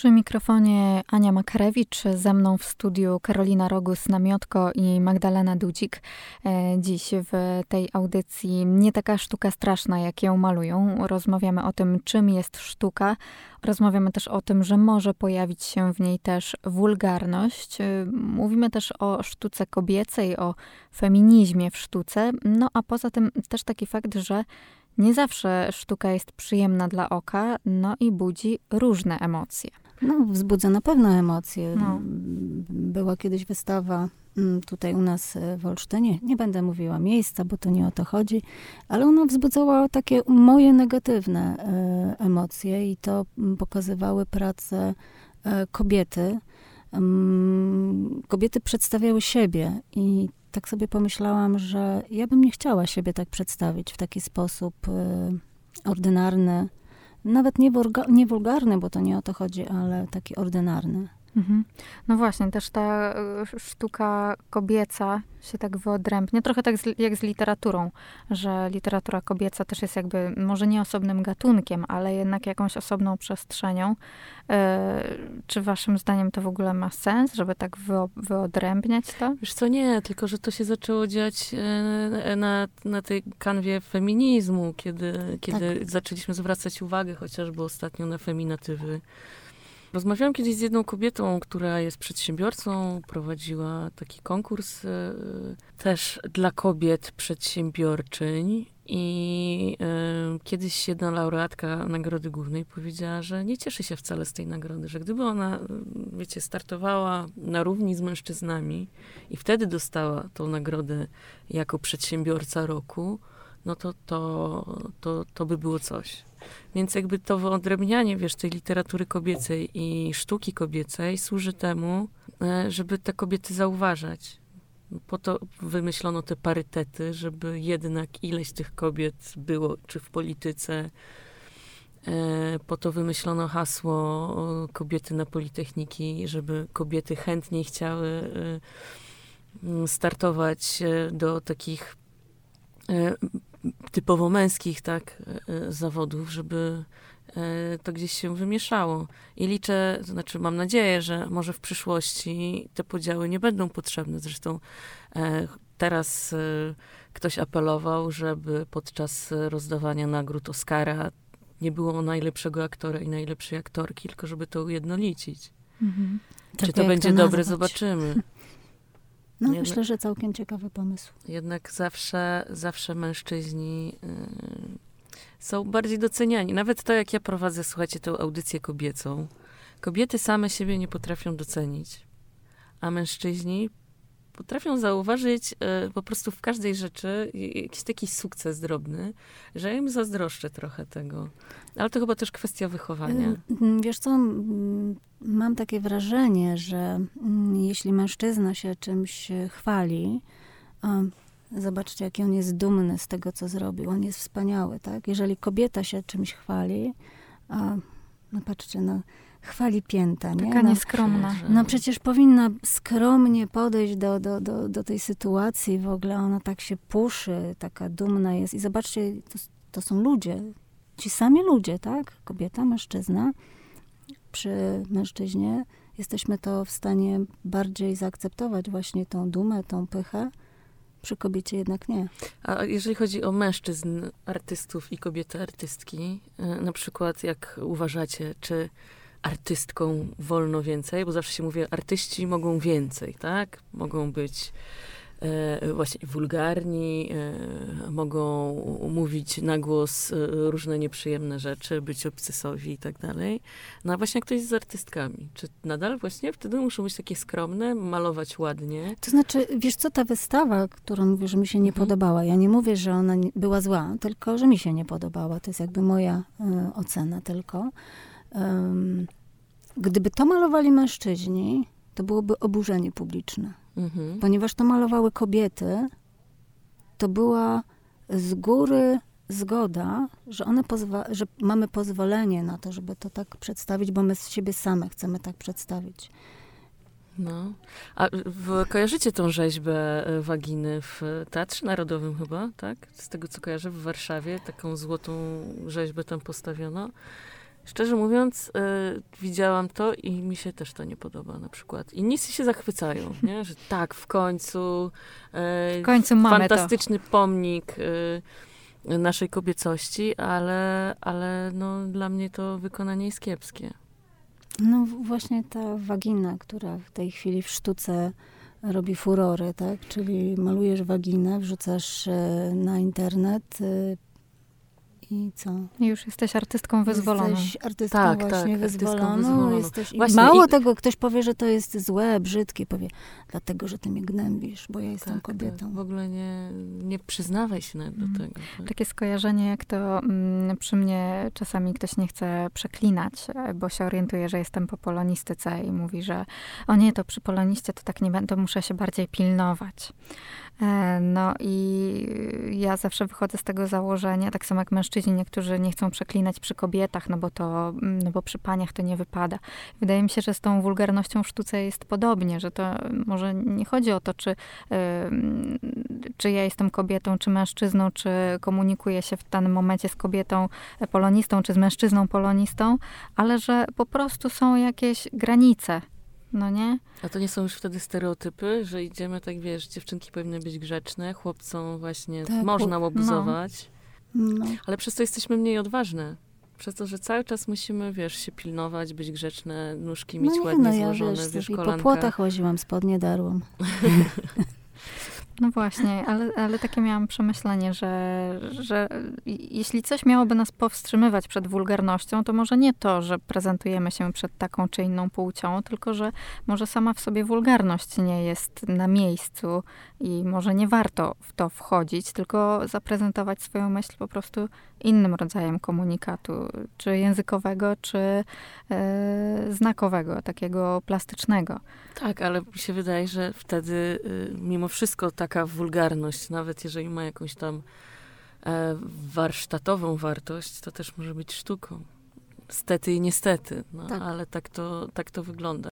Przy mikrofonie Ania Makarewicz, ze mną w studiu Karolina Rogus-Namiotko i Magdalena Dudzik. Dziś w tej audycji Nie taka sztuka straszna, jak ją malują. Rozmawiamy o tym, czym jest sztuka. Rozmawiamy też o tym, że może pojawić się w niej też wulgarność. Mówimy też o sztuce kobiecej, o feminizmie w sztuce. No a poza tym też taki fakt, że nie zawsze sztuka jest przyjemna dla oka, no i budzi różne emocje. No, wzbudza na pewno emocje. No. Była kiedyś wystawa tutaj u nas w Olsztynie. Nie będę mówiła miejsca, bo to nie o to chodzi, ale ona wzbudzała takie moje negatywne emocje i to pokazywały prace kobiety. Kobiety przedstawiały siebie i tak sobie pomyślałam, że ja bym nie chciała siebie tak przedstawić w taki sposób ordynarny. Nawet nie wulgarny, bo to nie o to chodzi, ale taki ordynarny. Mhm. No właśnie, też ta sztuka kobieca się tak wyodrębnia. Trochę tak jak z literaturą, że literatura kobieca też jest jakby może nie osobnym gatunkiem, ale jednak jakąś osobną przestrzenią. Czy waszym zdaniem to w ogóle ma sens, żeby tak wyodrębniać to? Wiesz co, nie, tylko że to się zaczęło dziać na tej kanwie feminizmu, kiedy Tak. zaczęliśmy zwracać uwagę chociażby ostatnio na feminatywy. Rozmawiałam kiedyś z jedną kobietą, która jest przedsiębiorcą, prowadziła taki konkurs też dla kobiet przedsiębiorczyń i kiedyś jedna laureatka Nagrody Głównej powiedziała, że nie cieszy się wcale z tej nagrody, że gdyby ona, wiecie, startowała na równi z mężczyznami i wtedy dostała tą nagrodę jako przedsiębiorca roku, no to by było coś. Więc jakby to wyodrębnianie, wiesz, tej literatury kobiecej i sztuki kobiecej służy temu, żeby te kobiety zauważać. Po to wymyślono te parytety, żeby jednak ileś tych kobiet było, czy w polityce. Po to wymyślono hasło kobiety na Politechniki, żeby kobiety chętniej chciały startować do takich typowo męskich, tak, zawodów, żeby to gdzieś się wymieszało. I liczę, to znaczy mam nadzieję, że może w przyszłości te podziały nie będą potrzebne. Zresztą teraz ktoś apelował, żeby podczas rozdawania nagród Oscara nie było najlepszego aktora i najlepszej aktorki, tylko żeby to ujednolicić. Mhm. Czy to będzie dobre, zobaczymy. No, myślę, że całkiem ciekawy pomysł. Jednak zawsze mężczyźni są bardziej doceniani. Nawet to, jak ja prowadzę, słuchajcie, tę audycję kobiecą. Kobiety same siebie nie potrafią docenić, a mężczyźni potrafią zauważyć po prostu w każdej rzeczy jakiś taki sukces drobny, że ja im zazdroszczę trochę tego. Ale to chyba też kwestia wychowania. Wiesz co, mam takie wrażenie, że jeśli mężczyzna się czymś chwali, zobaczcie, jaki on jest dumny z tego, co zrobił. On jest wspaniały, tak? Jeżeli kobieta się czymś chwali, no patrzcie, no chwali pięta, nie? Taka nieskromna. No przecież powinna skromnie podejść do tej sytuacji. W ogóle ona tak się puszy, taka dumna jest. I zobaczcie, to są ludzie. Ci sami ludzie, tak? Kobieta, mężczyzna. Przy mężczyźnie jesteśmy to w stanie bardziej zaakceptować właśnie tą dumę, tą pychę. Przy kobiecie jednak nie. A jeżeli chodzi o mężczyzn, artystów i kobiety artystki, na przykład jak uważacie, czy artystkom wolno więcej? Bo zawsze się mówi, artyści mogą więcej, tak? Mogą być właśnie wulgarni, mogą mówić na głos różne nieprzyjemne rzeczy, być obcesowi i tak dalej. No a właśnie jak to jest z artystkami? Czy nadal właśnie wtedy muszą być takie skromne, malować ładnie? To znaczy, wiesz co, ta wystawa, którą mówię, że mi się nie podobała, ja nie mówię, że ona była zła, tylko, że mi się nie podobała. To jest jakby moja ocena tylko. Gdyby to malowali mężczyźni, to byłoby oburzenie publiczne. Ponieważ to malowały kobiety, to była z góry zgoda, że że mamy pozwolenie na to, żeby to tak przedstawić, bo my z siebie same chcemy tak przedstawić. No. A kojarzycie tą rzeźbę waginy w Teatrze Narodowym chyba, tak? Z tego, co kojarzę, w Warszawie taką złotą rzeźbę tam postawiono. Szczerze mówiąc, widziałam to i mi się też to nie podoba na przykład. Inni się zachwycają, nie? Że tak, w końcu mamy fantastyczny pomnik naszej kobiecości, ale no, dla mnie to wykonanie jest kiepskie. No właśnie ta wagina, która w tej chwili w sztuce robi furorę, tak? Czyli malujesz waginę, wrzucasz na internet i co? I już jesteś artystką wyzwoloną. Jesteś artystką Tak, właśnie wyzwoloną. wyzwoloną. Jesteś... Właśnie, Mało tego, ktoś powie, że to jest złe, brzydkie, powie, dlatego, że ty mnie gnębisz, bo ja jestem kobietą. Tak. W ogóle nie przyznawaj się nawet do tego. Tak? Takie skojarzenie, jak to przy mnie czasami ktoś nie chce przeklinać, bo się orientuje, że jestem po polonistyce i mówi, że o nie, to przy poloniście to tak nie będę, muszę się bardziej pilnować. No i ja zawsze wychodzę z tego założenia, tak samo jak mężczyźni, niektórzy nie chcą przeklinać przy kobietach, no bo przy paniach to nie wypada. Wydaje mi się, że z tą wulgarnością w sztuce jest podobnie, że to może nie chodzi o to, czy ja jestem kobietą, czy mężczyzną, czy komunikuję się w danym momencie z kobietą polonistą, czy z mężczyzną polonistą, ale że po prostu są jakieś granice. No nie? A to nie są już wtedy stereotypy, że idziemy tak, wiesz, dziewczynki powinny być grzeczne, chłopcom właśnie tak, można łobuzować, No. ale przez to jesteśmy mniej odważne. Przez to, że cały czas musimy, wiesz, się pilnować, być grzeczne, nóżki mieć ładnie złożone, wiesz, i kolanka. po płotach łaziłam, spodnie darłam. No właśnie, ale takie miałam przemyślenie, że jeśli coś miałoby nas powstrzymywać przed wulgarnością, to może nie to, że prezentujemy się przed taką czy inną płcią, tylko że może sama w sobie wulgarność nie jest na miejscu i może nie warto w to wchodzić, tylko zaprezentować swoją myśl po prostu innym rodzajem komunikatu, czy językowego, czy znakowego, takiego plastycznego. Tak, ale mi się wydaje, że wtedy mimo wszystko taka wulgarność, nawet jeżeli ma jakąś tam warsztatową wartość, to też może być sztuką. Stety i niestety, no, Tak. ale tak to wygląda.